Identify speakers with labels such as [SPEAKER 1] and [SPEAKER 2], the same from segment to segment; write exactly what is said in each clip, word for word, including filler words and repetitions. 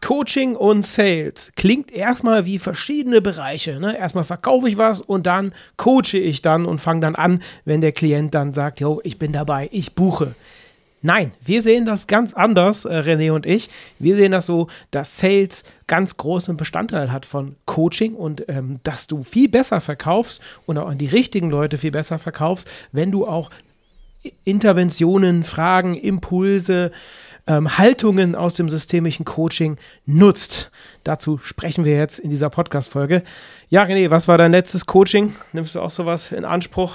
[SPEAKER 1] Coaching und Sales klingt erstmal wie verschiedene Bereiche. Ne? Erstmal verkaufe ich was und dann coache ich dann und fange dann an, wenn der Klient dann sagt, jo, ich bin dabei, ich buche. Nein, wir sehen das ganz anders, äh, René und ich. Wir sehen das so, dass Sales ganz großen Bestandteil hat von Coaching und ähm, dass du viel besser verkaufst und auch an die richtigen Leute viel besser verkaufst, wenn du auch Interventionen, Fragen, Impulse, Ähm, Haltungen aus dem systemischen Coaching nutzt. Dazu sprechen wir jetzt in dieser Podcast-Folge. Ja, René, was war dein letztes Coaching? Nimmst du auch sowas in Anspruch?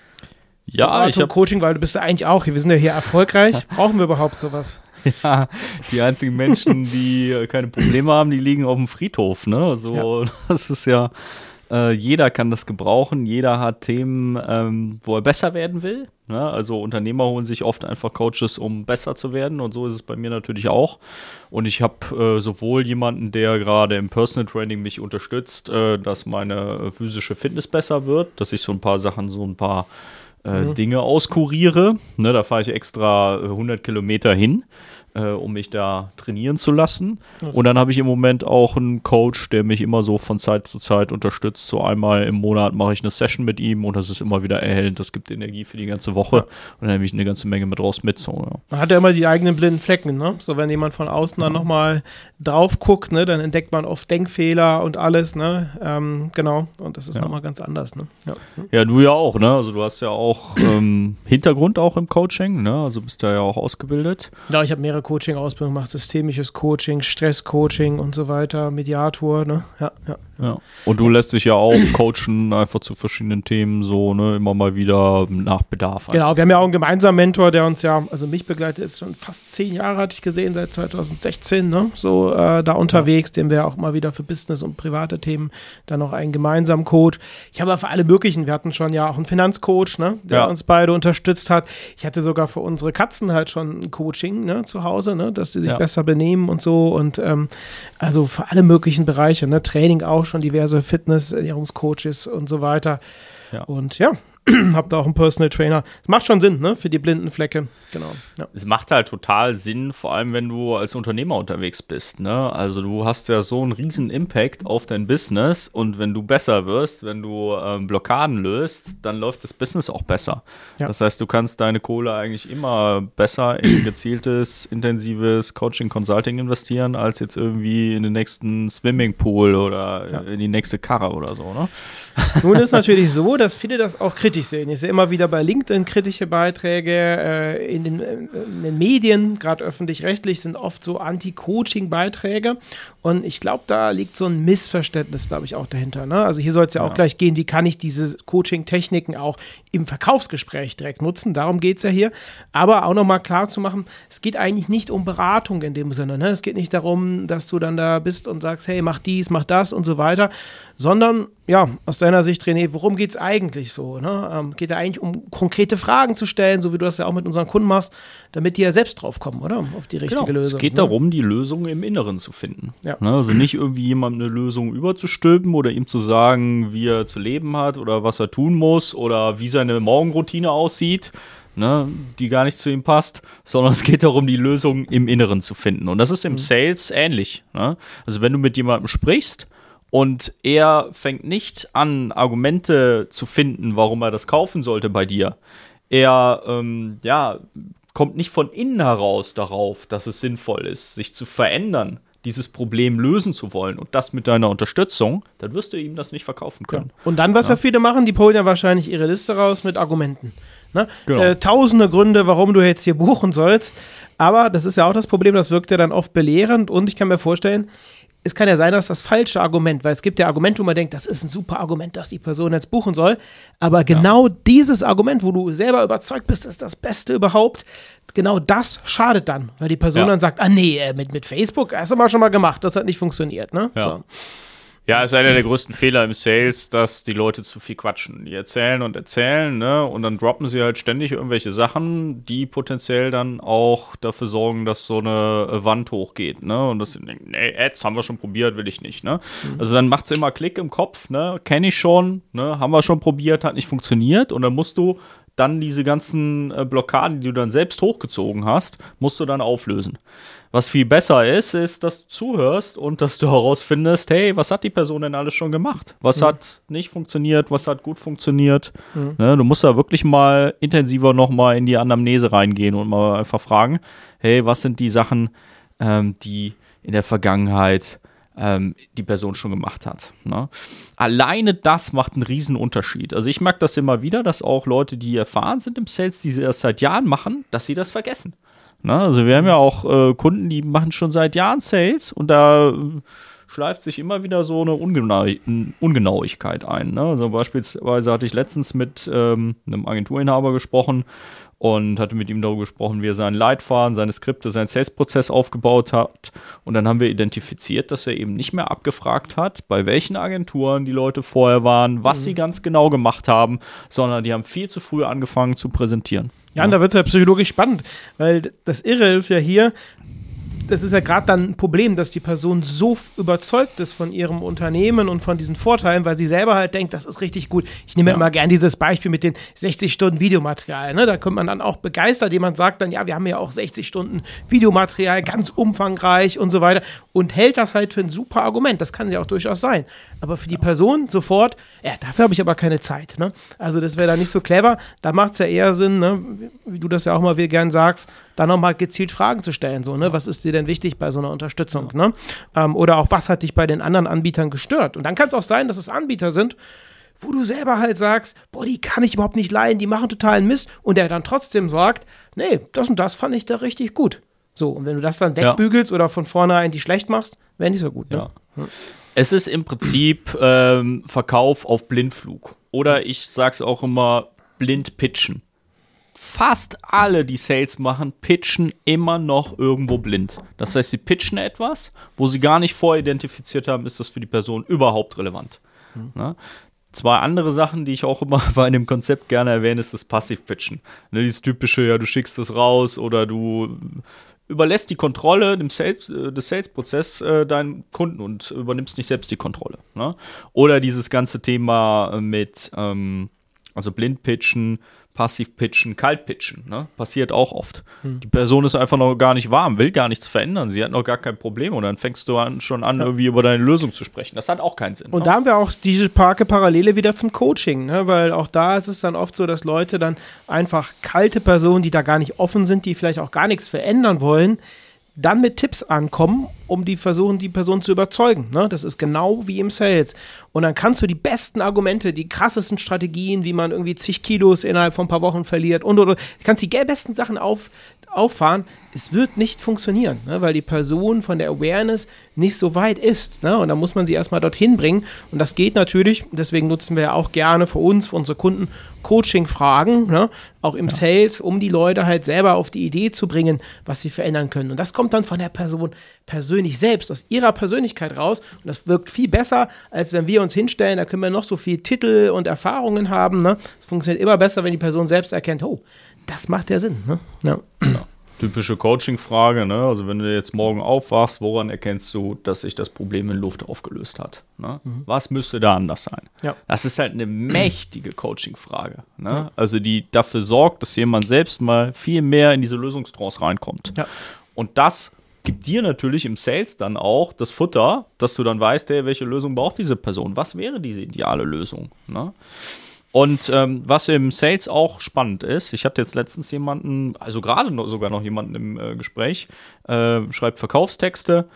[SPEAKER 2] Ja,
[SPEAKER 1] Beratung,
[SPEAKER 2] ich habe
[SPEAKER 1] Coaching, weil du bist ja eigentlich auch, wir sind ja hier erfolgreich. Brauchen wir überhaupt sowas?
[SPEAKER 2] Ja, die einzigen Menschen, die keine Probleme haben, die liegen auf dem Friedhof, ne? So, ja. Das ist ja, äh, jeder kann das gebrauchen, jeder hat Themen, ähm, wo er besser werden will. Ne? Also Unternehmer holen sich oft einfach Coaches, um besser zu werden, und so ist es bei mir natürlich auch. Und ich habe äh, sowohl jemanden, der gerade im Personal Training mich unterstützt, äh, dass meine physische Fitness besser wird, dass ich so ein paar Sachen, so ein paar äh, mhm. Dinge auskuriere. Ne? Da fahre ich extra hundert Kilometer hin, äh, um mich da trainieren zu lassen. Und dann habe ich im Moment auch einen Coach, der mich immer so von Zeit zu Zeit unterstützt. So einmal im Monat mache ich eine Session mit ihm und das ist immer wieder erhellend. Das gibt Energie für die ganze Woche. Ja. Und dann nehme ich eine ganze Menge mit raus mit. So, ja.
[SPEAKER 1] Man hat ja immer die eigenen blinden Flecken, ne? So, wenn jemand von außen dann nochmal drauf guckt, ne, dann entdeckt man oft Denkfehler und alles, ne? Ähm, genau. Und das ist ja. nochmal ganz anders, ne? Ja.
[SPEAKER 2] ja, du ja auch, ne? Also du hast ja auch ähm, Hintergrund auch im Coaching, ne? Also bist da ja auch ausgebildet.
[SPEAKER 1] Ja, ich habe mehrere Coaching-Ausbildungen gemacht, systemisches Coaching, Stress-Coaching und so weiter, Mediator, ne? Ja, ja.
[SPEAKER 2] ja. Und du lässt dich ja auch coachen, einfach zu verschiedenen Themen, so, ne? Immer mal wieder nach Bedarf.
[SPEAKER 1] Genau, wir haben ja auch einen gemeinsamen Mentor, der uns ja, also mich begleitet, ist schon fast zehn Jahre, hatte ich gesehen, seit zweitausendsechzehn, ne? So äh, da unterwegs, ja. den wir auch mal wieder für Business und private Themen, dann noch einen gemeinsamen Coach. Ich habe ja für alle möglichen, wir hatten schon ja auch einen Finanzcoach, ne? Der ja. uns beide unterstützt hat. Ich hatte sogar für unsere Katzen halt schon ein Coaching, ne? Zu Hause, ne? Dass die sich ja. besser benehmen und so, und ähm, also für alle möglichen Bereiche, ne? Training auch schon, diverse Fitness, Ernährungscoaches und so weiter. Ja. Und ja, hab da auch einen Personal Trainer. Es macht schon Sinn, ne, für die blinden Flecke. Genau. Ja.
[SPEAKER 2] Es macht halt total Sinn, vor allem wenn du als Unternehmer unterwegs bist, ne? Also du hast ja so einen riesen Impact auf dein Business, und wenn du besser wirst, wenn du ähm, Blockaden löst, dann läuft das Business auch besser. Ja. Das heißt, du kannst deine Kohle eigentlich immer besser in gezieltes, intensives Coaching, Consulting investieren, als jetzt irgendwie in den nächsten Swimmingpool oder ja. in die nächste Karre oder so, ne?
[SPEAKER 1] Nun ist natürlich so, dass viele das auch kritisch sehen. Ich sehe immer wieder bei LinkedIn kritische Beiträge, äh, in, den, in den Medien, gerade öffentlich-rechtlich, sind oft so Anti-Coaching-Beiträge, und ich glaube, da liegt so ein Missverständnis, glaube ich, auch dahinter. Ne? Also hier soll es ja, ja auch gleich gehen, wie kann ich diese Coaching-Techniken auch im Verkaufsgespräch direkt nutzen, darum geht es ja hier, aber auch nochmal klar zu machen, es geht eigentlich nicht um Beratung in dem Sinne, ne? Es geht nicht darum, dass du dann da bist und sagst, hey, mach dies, mach das und so weiter, sondern, ja, aus deiner Sicht, René, worum geht es eigentlich so? Ne? Ähm, geht ja eigentlich um konkrete Fragen zu stellen, so wie du das ja auch mit unseren Kunden machst, damit die ja selbst drauf kommen, oder? Auf die richtige
[SPEAKER 2] genau.
[SPEAKER 1] Lösung.
[SPEAKER 2] Es geht
[SPEAKER 1] ne?
[SPEAKER 2] darum, die Lösung im Inneren zu finden.
[SPEAKER 1] Ja.
[SPEAKER 2] Ne? Also nicht irgendwie jemandem eine Lösung überzustülpen oder ihm zu sagen, wie er zu leben hat oder was er tun muss oder wie seine Morgenroutine aussieht, ne? Die gar nicht zu ihm passt, sondern es geht darum, die Lösung im Inneren zu finden. Und das ist im mhm. Sales ähnlich. Ne? Also wenn du mit jemandem sprichst, und er fängt nicht an, Argumente zu finden, warum er das kaufen sollte bei dir. Er ähm, ja, kommt nicht von innen heraus darauf, dass es sinnvoll ist, sich zu verändern, dieses Problem lösen zu wollen, und das mit deiner Unterstützung, dann wirst du ihm das nicht verkaufen können.
[SPEAKER 1] Ja. Und dann, was ja. ja viele machen, die holen ja wahrscheinlich ihre Liste raus mit Argumenten. Ne?
[SPEAKER 2] Genau.
[SPEAKER 1] Äh, tausende Gründe, warum du jetzt hier buchen sollst. Aber das ist ja auch das Problem, das wirkt ja dann oft belehrend, und ich kann mir vorstellen, es kann ja sein, dass das falsche Argument, weil es gibt ja Argumente, wo man denkt, das ist ein super Argument, dass die Person jetzt buchen soll, aber genau ja. dieses Argument, wo du selber überzeugt bist, ist das Beste überhaupt, genau das schadet dann, weil die Person ja. dann sagt, ah nee, mit, mit Facebook, hast du mal schon mal gemacht, das hat nicht funktioniert, ne?
[SPEAKER 2] Ja.
[SPEAKER 1] So.
[SPEAKER 2] Ja, ist einer der größten Fehler im Sales, dass die Leute zu viel quatschen. Die erzählen und erzählen, ne? Und dann droppen sie halt ständig irgendwelche Sachen, die potenziell dann auch dafür sorgen, dass so eine Wand hochgeht, ne? Und das sie denken, nee, Ads haben wir schon probiert, will ich nicht, ne? Mhm. Also dann macht's immer Klick im Kopf, ne? Kenne ich schon, ne? Haben wir schon probiert, hat nicht funktioniert. Und dann musst du dann diese ganzen äh, Blockaden, die du dann selbst hochgezogen hast, musst du dann auflösen. Was viel besser ist, ist, dass du zuhörst und dass du herausfindest, hey, was hat die Person denn alles schon gemacht? Was mhm. hat nicht funktioniert? Was hat gut funktioniert? Mhm. Ne, du musst da wirklich mal intensiver nochmal in die Anamnese reingehen und mal einfach fragen, hey, was sind die Sachen, ähm, die in der Vergangenheit ähm, die Person schon gemacht hat. Ne? Alleine das macht einen riesen Unterschied. Also ich merke das immer wieder, dass auch Leute, die erfahren sind im Sales, die sie erst seit Jahren machen, dass sie das vergessen. Na, also wir haben ja auch äh, Kunden, die machen schon seit Jahren Sales und da äh, schleift sich immer wieder so eine Ungenau Ungenauigkeit ein. Ne? Also beispielsweise hatte ich letztens mit ähm, einem Agenturinhaber gesprochen und hatte mit ihm darüber gesprochen, wie er seinen Leitfaden, seine Skripte, seinen Sales-Prozess aufgebaut hat. Und dann haben wir identifiziert, dass er eben nicht mehr abgefragt hat, bei welchen Agenturen die Leute vorher waren, was mhm. sie ganz genau gemacht haben, sondern die haben viel zu früh angefangen zu präsentieren.
[SPEAKER 1] Ja, und da wird es ja psychologisch spannend, weil das Irre ist ja hier, das ist ja gerade dann ein Problem, dass die Person so f- überzeugt ist von ihrem Unternehmen und von diesen Vorteilen, weil sie selber halt denkt, das ist richtig gut. Ich nehme ja immer gern dieses Beispiel mit den sechzig Stunden Videomaterial. Ne? Da kommt man dann auch begeistert, jemand sagt dann, ja, wir haben ja auch sechzig Stunden Videomaterial, ganz umfangreich und so weiter und hält das halt für ein super Argument. Das kann ja auch durchaus sein. Aber für die Person sofort, ja, dafür habe ich aber keine Zeit. Ne? Also das wäre dann nicht so clever. Da macht es ja eher Sinn, ne? Wie du das ja auch mal wieder gern sagst, da nochmal gezielt Fragen zu stellen. So, ne? Was ist dir denn wichtig bei so einer Unterstützung? Ne? Ähm, oder auch, was hat dich bei den anderen Anbietern gestört? Und dann kann es auch sein, dass es Anbieter sind, wo du selber halt sagst, boah, die kann ich überhaupt nicht leiden, die machen totalen Mist. Und der dann trotzdem sagt, nee, das und das fand ich da richtig gut. So, und wenn du das dann wegbügelst ja. oder von vornherein die schlecht machst, wäre nicht so gut. Ne?
[SPEAKER 2] Ja. Hm. Es ist im Prinzip ähm, Verkauf auf Blindflug. Oder ich sag's auch immer, blind pitchen. Fast alle, die Sales machen, pitchen immer noch irgendwo blind. Das heißt, sie pitchen etwas, wo sie gar nicht voridentifiziert haben, ist das für die Person überhaupt relevant. Mhm. Ne? Zwei andere Sachen, die ich auch immer bei dem Konzept gerne erwähne, ist das Passiv-Pitchen. Ne, dieses typische, ja, du schickst das raus oder du überlässt die Kontrolle dem Sales, äh, des Sales-Prozess äh, deinen Kunden und übernimmst nicht selbst die Kontrolle. Ne? Oder dieses ganze Thema mit, ähm, also Blind-Pitchen, Passiv-Pitchen, Kalt-Pitchen, ne? Passiert auch oft. Hm. Die Person ist einfach noch gar nicht warm, will gar nichts verändern, sie hat noch gar kein Problem und dann fängst du an, schon an, ja. irgendwie über deine Lösung zu sprechen. Das hat auch keinen Sinn.
[SPEAKER 1] Und
[SPEAKER 2] ne?
[SPEAKER 1] da haben wir auch diese starke Parallele wieder zum Coaching, ne? Weil auch da ist es dann oft so, dass Leute dann einfach kalte Personen, die da gar nicht offen sind, die vielleicht auch gar nichts verändern wollen, dann mit Tipps ankommen, um die versuchen, die Person zu überzeugen. Ne? Das ist genau wie im Sales. Und dann kannst du die besten Argumente, die krassesten Strategien, wie man irgendwie zig Kilos innerhalb von ein paar Wochen verliert und oder kannst die besten Sachen auf, auffahren. Es wird nicht funktionieren, ne? Weil die Person von der Awareness nicht so weit ist. Ne? Und da muss man sie erstmal dorthin bringen. Und das geht natürlich, deswegen nutzen wir ja auch gerne für uns, für unsere Kunden, Coaching-Fragen, ne? Auch im ja. Sales, um die Leute halt selber auf die Idee zu bringen, was sie verändern können. Und das kommt dann von der Person persönlich selbst, aus ihrer Persönlichkeit raus. Und das wirkt viel besser, als wenn wir uns hinstellen. Da können wir noch so viel Titel und Erfahrungen haben. Ne? Es funktioniert immer besser, wenn die Person selbst erkennt, oh, das macht ja Sinn. Ne? Ja.
[SPEAKER 2] Ja. Typische Coaching-Frage, ne? Also wenn du jetzt morgen aufwachst, woran erkennst du, dass sich das Problem in Luft aufgelöst hat? Ne? Mhm. Was müsste da anders sein? Ja. Das ist halt eine mächtige Coaching-Frage. Ne? Ja. Also die dafür sorgt, dass jemand selbst mal viel mehr in diese Lösungstrance reinkommt. Ja. Und das gibt dir natürlich im Sales dann auch das Futter, dass du dann weißt, hey, welche Lösung braucht diese Person? Was wäre diese ideale Lösung? Ne? Und ähm, was im Sales auch spannend ist, ich hatte jetzt letztens jemanden, also gerade noch, sogar noch jemanden im äh, Gespräch, äh, schreibt Verkaufstexte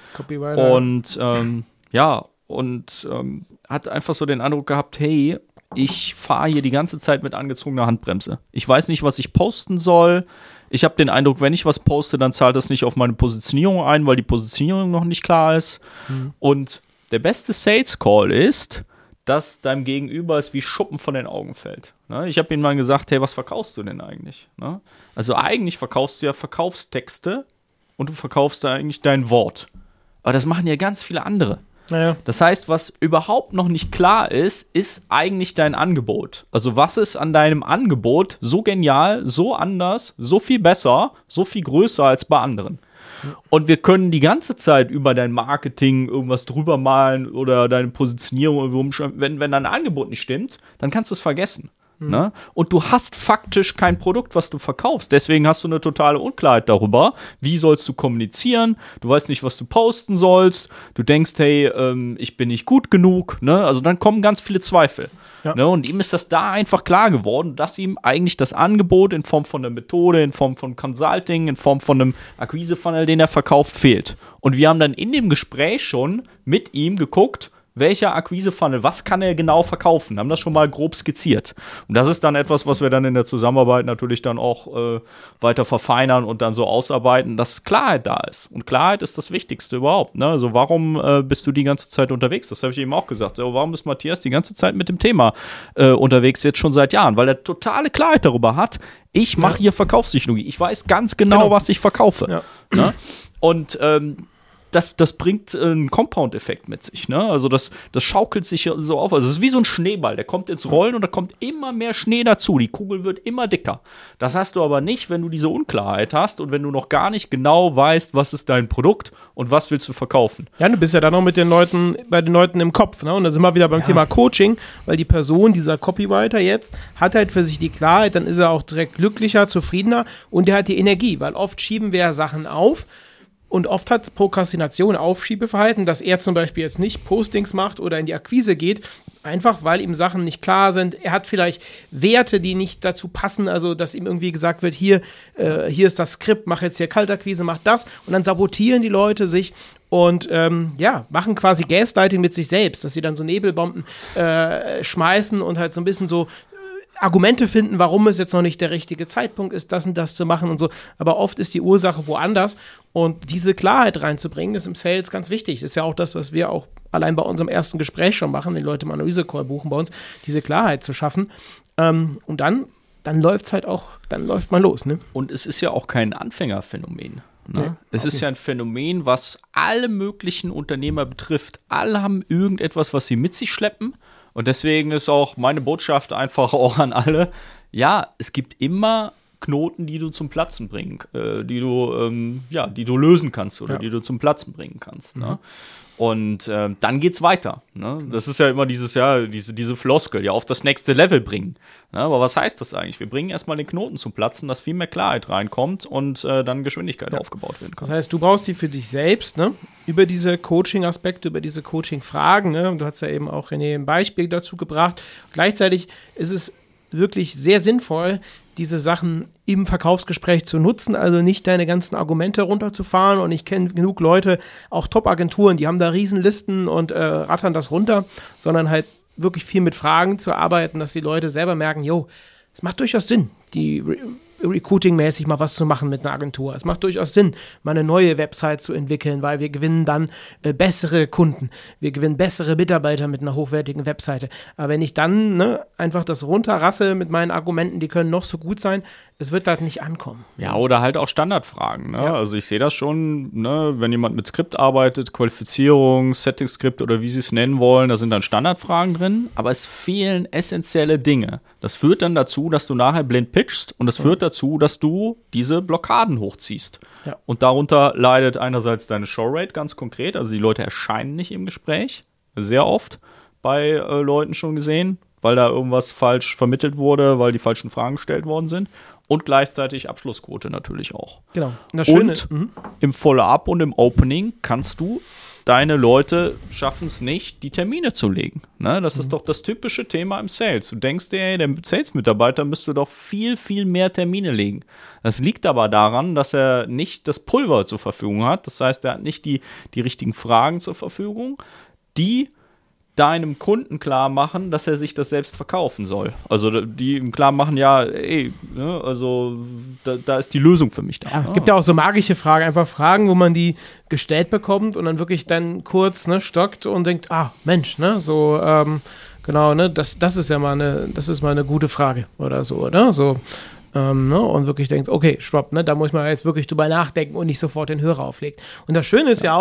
[SPEAKER 2] und ähm, ja, und ähm, hat einfach so den Eindruck gehabt, hey, ich fahre hier die ganze Zeit mit angezogener Handbremse. Ich weiß nicht, was ich posten soll. Ich habe den Eindruck, wenn ich was poste, dann zahlt das nicht auf meine Positionierung ein, weil die Positionierung noch nicht klar ist. Mhm. Und der beste Sales Call ist, dass deinem Gegenüber es wie Schuppen von den Augen fällt. Ne? Ich habe ihm mal gesagt, hey, was verkaufst du denn eigentlich? Ne? Also eigentlich verkaufst du ja Verkaufstexte und du verkaufst da eigentlich dein Wort. Aber das machen ja ganz viele andere. Naja. Das heißt, was überhaupt noch nicht klar ist, ist eigentlich dein Angebot. Also was ist an deinem Angebot so genial, so anders, so viel besser, so viel größer als bei anderen? Und wir können die ganze Zeit über dein Marketing irgendwas drüber malen oder deine Positionierung, wenn, wenn dein Angebot nicht stimmt, dann kannst du es vergessen. Mhm. Ne? Und du hast faktisch kein Produkt, was du verkaufst. Deswegen hast du eine totale Unklarheit darüber, wie sollst du kommunizieren. Du weißt nicht, was du posten sollst. Du denkst, hey, ähm, ich bin nicht gut genug. Ne? Also dann kommen ganz viele Zweifel. Ja. Ne? Und ihm ist das da einfach klar geworden, dass ihm eigentlich das Angebot in Form von einer Methode, in Form von Consulting, in Form von einem Akquise-Funnel, den er verkauft, fehlt. Und wir haben dann in dem Gespräch schon mit ihm geguckt, welcher Akquise-Funnel, was kann er genau verkaufen? Haben das schon mal grob skizziert. Und das ist dann etwas, was wir dann in der Zusammenarbeit natürlich dann auch äh, weiter verfeinern und dann so ausarbeiten, dass Klarheit da ist. Und Klarheit ist das Wichtigste überhaupt. Ne? Also warum äh, bist du die ganze Zeit unterwegs? Das habe ich eben auch gesagt. So, warum ist Matthias die ganze Zeit mit dem Thema äh, unterwegs, jetzt schon seit Jahren? Weil er totale Klarheit darüber hat, ich mache ja. hier Verkaufspsychologie. Ich weiß ganz genau, genau. was ich verkaufe. Ja. Ne? Und ähm, Das, das bringt einen Compound-Effekt mit sich, ne? Also das, das schaukelt sich so auf. Also es ist wie so ein Schneeball, der kommt ins Rollen und da kommt immer mehr Schnee dazu. Die Kugel wird immer dicker. Das hast du aber nicht, wenn du diese Unklarheit hast und wenn du noch gar nicht genau weißt, was ist dein Produkt und was willst du verkaufen.
[SPEAKER 1] Ja, du bist ja dann noch mit den Leuten, bei den Leuten im Kopf, ne? Und da sind wir wieder beim ja. Thema Coaching, weil die Person, dieser Copywriter jetzt, hat halt für sich die Klarheit, dann ist er auch direkt glücklicher, zufriedener und der hat die Energie, weil oft schieben wir ja Sachen auf. Und oft hat Prokrastination Aufschiebeverhalten, dass er zum Beispiel jetzt nicht Postings macht oder in die Akquise geht, einfach weil ihm Sachen nicht klar sind. Er hat vielleicht Werte, die nicht dazu passen, also dass ihm irgendwie gesagt wird, hier, äh, hier ist das Skript, mach jetzt hier Kaltakquise, mach das. Und dann sabotieren die Leute sich und ähm, ja, machen quasi Gaslighting mit sich selbst, dass sie dann so Nebelbomben äh, schmeißen und halt so ein bisschen so Argumente finden, warum es jetzt noch nicht der richtige Zeitpunkt ist, das und das zu machen und so. Aber oft ist die Ursache woanders. Und diese Klarheit reinzubringen, ist im Sales ganz wichtig. Das ist ja auch das, was wir auch allein bei unserem ersten Gespräch schon machen, wenn Leute im Analyse-Call buchen bei uns, diese Klarheit zu schaffen. Ähm, und dann, dann läuft es halt auch, dann läuft man los. Ne?
[SPEAKER 2] Und es ist ja auch kein Anfängerphänomen. Ne? Nee, es ist ja ein Phänomen, was alle möglichen Unternehmer betrifft. Alle haben irgendetwas, was sie mit sich schleppen. Und deswegen ist auch meine Botschaft einfach auch an alle, ja, es gibt immer Knoten, die du zum Platzen bringen, äh, die du, ähm, ja, die du lösen kannst oder ja. die du zum Platzen bringen kannst. Mhm. Ne? Und äh, dann geht's weiter. Ne? Das ist ja immer dieses, ja, diese, diese Floskel, ja, auf das nächste Level bringen. Ne? Aber was heißt das eigentlich? Wir bringen erstmal den Knoten zum Platzen, dass viel mehr Klarheit reinkommt und äh, dann Geschwindigkeit ja. aufgebaut werden kann.
[SPEAKER 1] Das heißt, du brauchst die für dich selbst, ne? Über diese Coaching-Aspekte, über diese Coaching-Fragen. Ne? Du hast ja eben auch René ein Beispiel dazu gebracht. Gleichzeitig ist es wirklich sehr sinnvoll, diese Sachen im Verkaufsgespräch zu nutzen, also nicht deine ganzen Argumente runterzufahren. Und ich kenne genug Leute, auch Top-Agenturen, die haben da Riesenlisten und äh, rattern das runter, sondern halt wirklich viel mit Fragen zu arbeiten, dass die Leute selber merken, jo, es macht durchaus Sinn, die Re- Recruiting-mäßig mal was zu machen mit einer Agentur. Es macht durchaus Sinn, mal eine neue Website zu entwickeln, weil wir gewinnen dann äh, bessere Kunden. Wir gewinnen bessere Mitarbeiter mit einer hochwertigen Webseite. Aber wenn ich dann ne, einfach das runterrasse mit meinen Argumenten, die können noch so gut sein, es wird halt nicht ankommen.
[SPEAKER 2] Ja, oder halt auch Standardfragen. Ne? Ja. Also ich sehe das schon, ne? Wenn jemand mit Skript arbeitet, Qualifizierung, Setting-Skript oder wie sie es nennen wollen, da sind dann Standardfragen drin, aber es fehlen essentielle Dinge. Das führt dann dazu, dass du nachher blind pitchst und das ja. führt dazu, dass du diese Blockaden hochziehst. Ja. Und darunter leidet einerseits deine Showrate ganz konkret, also die Leute erscheinen nicht im Gespräch, sehr oft bei äh, Leuten schon gesehen, weil da irgendwas falsch vermittelt wurde, weil die falschen Fragen gestellt worden sind. Und gleichzeitig Abschlussquote natürlich auch.
[SPEAKER 1] Genau.
[SPEAKER 2] Und, das Schöne, und mhm. im Follow-up und im Opening kannst du, deine Leute schaffen es nicht, die Termine zu legen. Ne? Das mhm. ist doch das typische Thema im Sales. Du denkst dir, ey, der Sales-Mitarbeiter müsste doch viel, viel mehr Termine legen. Das liegt aber daran, dass er nicht das Pulver zur Verfügung hat. Das heißt, er hat nicht die, die richtigen Fragen zur Verfügung, die deinem Kunden klar machen, dass er sich das selbst verkaufen soll. Also die ihm klar machen, ja, ey, ne, also da, da ist die Lösung für mich da.
[SPEAKER 1] Ja, es gibt ja auch so magische Fragen, einfach Fragen, wo man die gestellt bekommt und dann wirklich dann kurz ne, stockt und denkt, ah, Mensch, ne, so, ähm, genau, ne, das, das ist ja mal eine, das ist mal eine gute Frage oder so, ne, so, ähm, ne, und wirklich denkt, okay, schwapp, ne, da muss man jetzt wirklich drüber nachdenken und nicht sofort den Hörer auflegt. Und das Schöne ist ja, ja auch,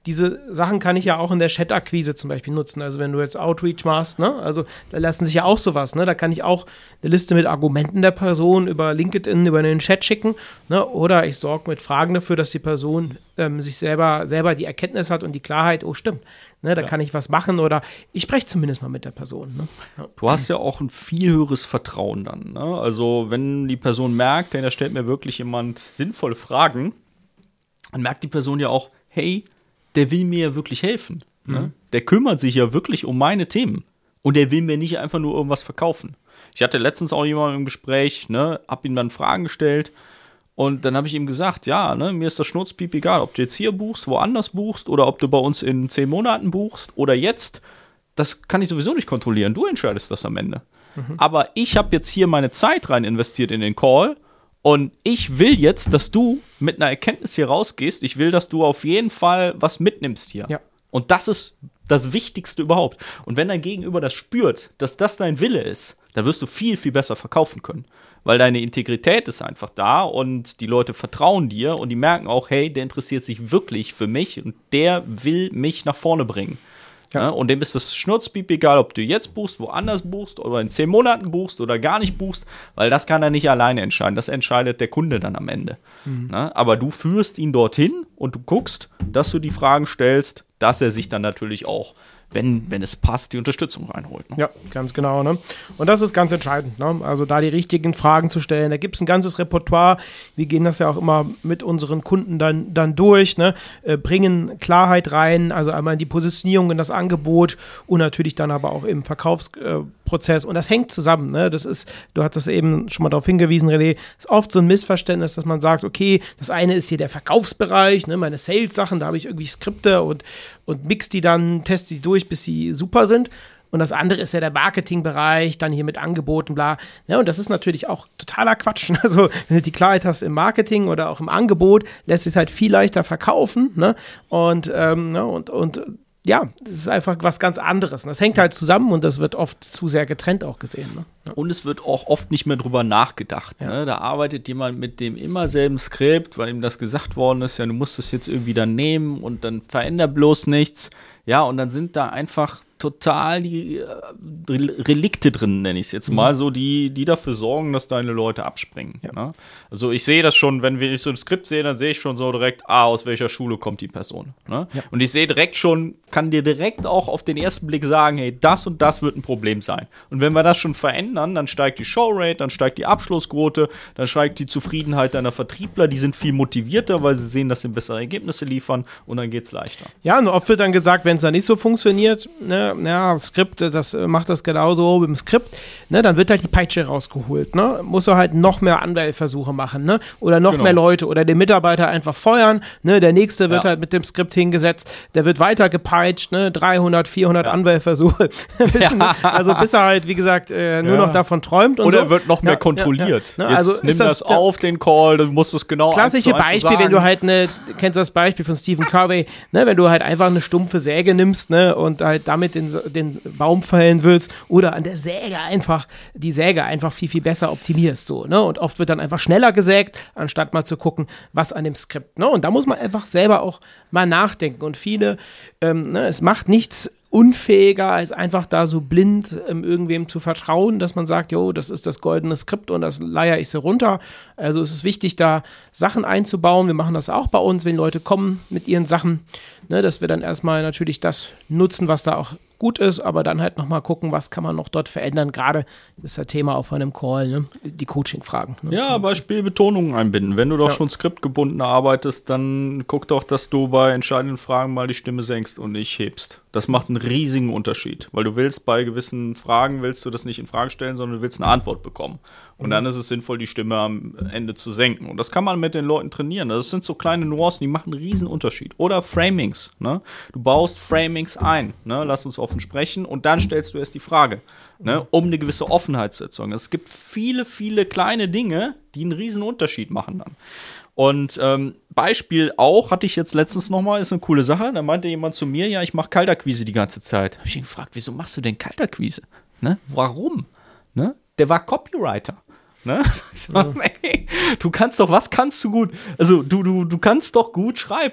[SPEAKER 1] diese Sachen kann ich ja auch in der Chat-Akquise zum Beispiel nutzen. Also wenn du jetzt Outreach machst, ne, also da lassen sich ja auch sowas, ne, da kann ich auch eine Liste mit Argumenten der Person über LinkedIn, über den Chat schicken, ne, oder ich sorge mit Fragen dafür, dass die Person ähm, sich selber, selber die Erkenntnis hat und die Klarheit, oh stimmt, ne, da ja. kann ich was machen oder ich spreche zumindest mal mit der Person. Ne. Ja.
[SPEAKER 2] Du hast ja auch ein viel höheres Vertrauen dann, ne? Also wenn die Person merkt, denn da stellt mir wirklich jemand sinnvolle Fragen, dann merkt die Person ja auch, hey, der will mir ja wirklich helfen. Mhm. Ne? Der kümmert sich ja wirklich um meine Themen. Und der will mir nicht einfach nur irgendwas verkaufen. Ich hatte letztens auch jemanden im Gespräch, ne, hab ihm dann Fragen gestellt und dann habe ich ihm gesagt, ja, ne, mir ist das Schnurzpiep egal, ob du jetzt hier buchst, woanders buchst oder ob du bei uns in zehn Monaten buchst oder jetzt, das kann ich sowieso nicht kontrollieren. Du entscheidest das am Ende. Mhm. Aber ich habe jetzt hier meine Zeit rein investiert in den Call. Und ich will jetzt, dass du mit einer Erkenntnis hier rausgehst. Ich will, dass du auf jeden Fall was mitnimmst hier.
[SPEAKER 1] Ja.
[SPEAKER 2] Und das ist das Wichtigste überhaupt. Und wenn dein Gegenüber das spürt, dass das dein Wille ist, dann wirst du viel, viel besser verkaufen können. Weil deine Integrität ist einfach da und die Leute vertrauen dir und die merken auch, hey, der interessiert sich wirklich für mich und der will mich nach vorne bringen. Ja. Ja, und dem ist das Schnurzpiep egal, ob du jetzt buchst, woanders buchst oder in zehn Monaten buchst oder gar nicht buchst, weil das kann er nicht alleine entscheiden. Das entscheidet der Kunde dann am Ende. Mhm. Ja, aber du führst ihn dorthin und du guckst, dass du die Fragen stellst, dass er sich dann natürlich auch, wenn, wenn es passt, die Unterstützung reinholt. Ne?
[SPEAKER 1] Ja, ganz genau. Ne? Und das ist ganz entscheidend. Ne? Also da die richtigen Fragen zu stellen. Da gibt es ein ganzes Repertoire. Wir gehen das ja auch immer mit unseren Kunden dann, dann durch, ne? äh, bringen Klarheit rein, also einmal in die Positionierung, in das Angebot und natürlich dann aber auch im Verkaufsprozess. Äh, und das hängt zusammen. Ne? Das ist, du hast das eben schon mal darauf hingewiesen, René, ist oft so ein Missverständnis, dass man sagt, okay, das eine ist hier der Verkaufsbereich, ne? meine Sales-Sachen, da habe ich irgendwie Skripte und, und mix die dann, teste die durch, bis sie super sind. Und das andere ist ja der Marketingbereich, dann hier mit Angeboten, bla. Ja, und das ist natürlich auch totaler Quatsch. Also, wenn du die Klarheit hast im Marketing oder auch im Angebot, lässt sich halt viel leichter verkaufen. Ne? Und, ähm, ne? und, und ja, das ist einfach was ganz anderes. Und das hängt halt zusammen und das wird oft zu sehr getrennt auch gesehen. Ne? Ja.
[SPEAKER 2] Und es wird auch oft nicht mehr drüber nachgedacht. Ja. Ne? Da arbeitet jemand mit dem immer selben Skript, weil ihm das gesagt worden ist, ja, du musst es jetzt irgendwie dann nehmen und dann veränder bloß nichts. Ja, und dann sind da einfach total die äh, Relikte drin, nenne ich es jetzt mal, mhm. so die, die dafür sorgen, dass deine Leute abspringen. Ja. Ne? Also ich sehe das schon, wenn ich so ein Skript sehe, dann sehe ich schon so direkt, ah, aus welcher Schule kommt die Person. Ne? Ja. Und ich sehe direkt schon, kann dir direkt auch auf den ersten Blick sagen, hey, das und das wird ein Problem sein. Und wenn wir das schon verändern, dann steigt die Showrate, dann steigt die Abschlussquote, dann steigt die Zufriedenheit deiner Vertriebler, die sind viel motivierter, weil sie sehen, dass sie bessere Ergebnisse liefern und dann geht's leichter.
[SPEAKER 1] Ja, und oft wird dann gesagt, wenn es dann nicht so funktioniert, ne, ja, Skript, das macht das genauso mit dem Skript, ne, dann wird halt die Peitsche rausgeholt, ne, musst du halt noch mehr Anwählversuche machen, ne, oder noch genau. mehr Leute oder den Mitarbeiter einfach feuern, ne, der nächste wird ja. halt mit dem Skript hingesetzt, der wird weiter gepeitscht, ne, dreihundert, vierhundert ja. Anwählversuche, ja. also bis er halt, wie gesagt, äh, nur ja. noch davon träumt und
[SPEAKER 2] oder
[SPEAKER 1] so.
[SPEAKER 2] wird noch mehr ja, kontrolliert. Ja, ja. Ne, also jetzt nimm das, das auf, den Call, du musst es genau
[SPEAKER 1] klassische Beispiel, wenn du halt eine, kennst du das Beispiel von Stephen Covey, ne, wenn du halt einfach eine stumpfe Säge nimmst, ne, und halt damit den, den Baum fällen willst oder an der Säge einfach die Säge einfach viel, viel besser optimierst, so, ne, und oft wird dann einfach schneller gesägt, anstatt mal zu gucken, was an dem Skript, ne, und da muss man einfach selber auch mal nachdenken und viele, ähm, ne, es macht nichts unfähiger, als einfach da so blind ähm, irgendwem zu vertrauen, dass man sagt, jo, das ist das goldene Skript und das leier ich so runter. Also es ist wichtig, da Sachen einzubauen. Wir machen das auch bei uns, wenn Leute kommen mit ihren Sachen, ne, dass wir dann erstmal natürlich das nutzen, was da auch gut ist, aber dann halt nochmal gucken, was kann man noch dort verändern. Gerade das ist das Thema auf einem Call, ne? Die Coaching-Fragen. Ne?
[SPEAKER 2] Ja, Beispiel Betonungen einbinden. Wenn du doch ja. schon skriptgebunden arbeitest, dann guck doch, dass du bei entscheidenden Fragen mal die Stimme senkst und nicht hebst. Das macht einen riesigen Unterschied, weil du willst bei gewissen Fragen, willst du das nicht in Frage stellen, sondern du willst eine Antwort bekommen. Und mhm. dann ist es sinnvoll, die Stimme am Ende zu senken. Und das kann man mit den Leuten trainieren. Das sind so kleine Nuancen, die machen einen riesen Unterschied. Oder Framings. Ne? Du baust Framings ein. Ne? Lass uns offen sprechen und dann stellst du erst die Frage, ne? Um eine gewisse Offenheit zu erzeugen. Es gibt viele, viele kleine Dinge, die einen riesen Unterschied machen dann. Und ähm, Beispiel auch, hatte ich jetzt letztens nochmal, ist eine coole Sache, da meinte jemand zu mir, ja, ich mache Kaltakquise die ganze Zeit. Habe ich ihn gefragt, wieso machst du denn Kaltakquise? Ne? Warum? Ne? Der war Copywriter. Ne? So, ja. Ey, du kannst doch, was kannst du gut? Also du, du, du kannst doch gut schreiben.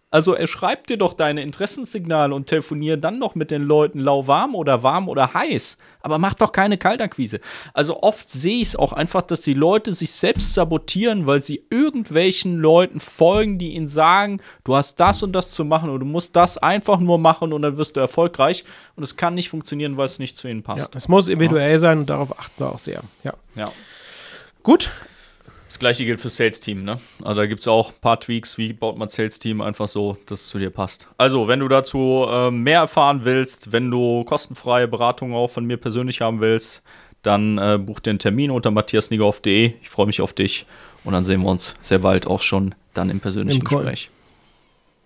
[SPEAKER 2] Also er schreibt dir doch deine Interessenssignale und telefoniert dann noch mit den Leuten lauwarm oder warm oder heiß. Aber mach doch keine Kaltakquise. Also oft sehe ich es auch einfach, dass die Leute sich selbst sabotieren, weil sie irgendwelchen Leuten folgen, die ihnen sagen, du hast das und das zu machen und du musst das einfach nur machen und dann wirst du erfolgreich. Und es kann nicht funktionieren, weil es nicht zu ihnen passt.
[SPEAKER 1] Ja, es muss individuell ja. sein und darauf achten wir auch sehr. Ja.
[SPEAKER 2] ja.
[SPEAKER 1] Gut.
[SPEAKER 2] Das gleiche gilt für Sales-Team, ne? Also da gibt es auch ein paar Tweaks, wie baut man Sales-Team einfach so, dass es zu dir passt. Also, wenn du dazu äh, mehr erfahren willst, wenn du kostenfreie Beratung auch von mir persönlich haben willst, dann äh, buch dir einen Termin unter matthias niegerhoff punkt de. Ich freue mich auf dich und dann sehen wir uns sehr bald auch schon dann im persönlichen Im Gespräch.